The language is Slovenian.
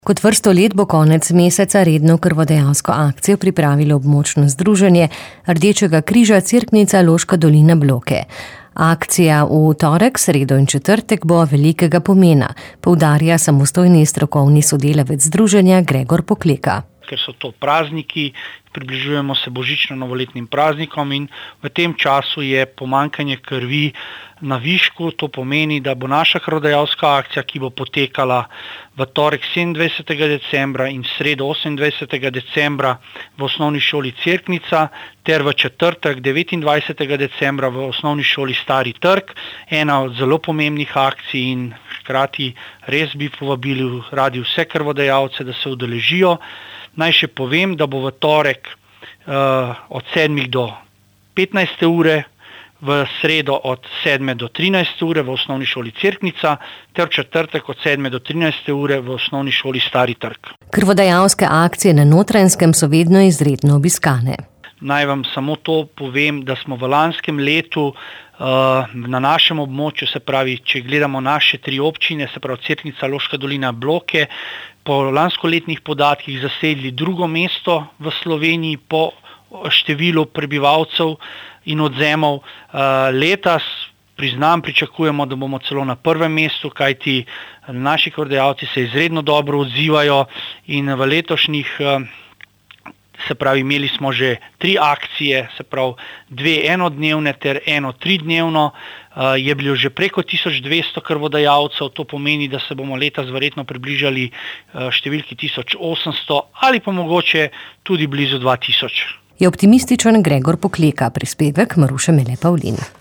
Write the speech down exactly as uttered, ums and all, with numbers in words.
Kot vrsto let bo konec meseca redno krvodajalsko akcijo pripravilo območno združenje Rdečega križa Cerknica Loška dolina Bloke. Akcija v torek, sredo in četrtek bo velikega pomena, poudarja samostojni strokovni sodelavec združenja Gregor Pokleka. Ker so to prazniki, približujemo se božično-novoletnim praznikom in v tem času je pomanjkanje krvi na višku. To pomeni, da bo naša krvodajalska akcija, ki bo potekala v torek sedemindvajsetega decembra in sredo osemindvajsetega decembra v osnovni šoli Cerknica ter v četrtek devetindvajsetega decembra v osnovni šoli Stari trg, ena od zelo pomembnih akcij in hkrati res bi povabili radi vse krvodajalce, da se udeležijo. Naj še povem, da bo v torek uh, od sedmih do petnajste ure, v sredo od sedme do trinajste ure v osnovni šoli Cerknica ter v četrtek od sedme do trinajste ure v osnovni šoli Stari trg. Krvodajalske akcije na Notranjskem so vedno izredno obiskane. Naj vam samo to povem, da smo v lanskem letu uh, na našem območju, se pravi, če gledamo naše tri občine, se pravi Cerknica, Loška dolina, Bloke, po lanskoletnih podatkih zasedli drugo mesto v Sloveniji po številu prebivalcev in odzemov. Uh, letos, priznam, pričakujemo, da bomo celo na prvem mestu, kajti naši krvodajalci se izredno dobro odzivajo in v letošnjih uh, Se pravi, imeli smo že tri akcije, se pravi dve enodnevne ter eno tridnevno, je bilo že preko tisoč dvesto krvodajalcev, to pomeni, da se bomo letos verjetno približali številki tisoč osemsto ali pa mogoče tudi blizu dva tisoč. Je optimističen Gregor Pokleka, prispevek Maruše Mele Pavlin.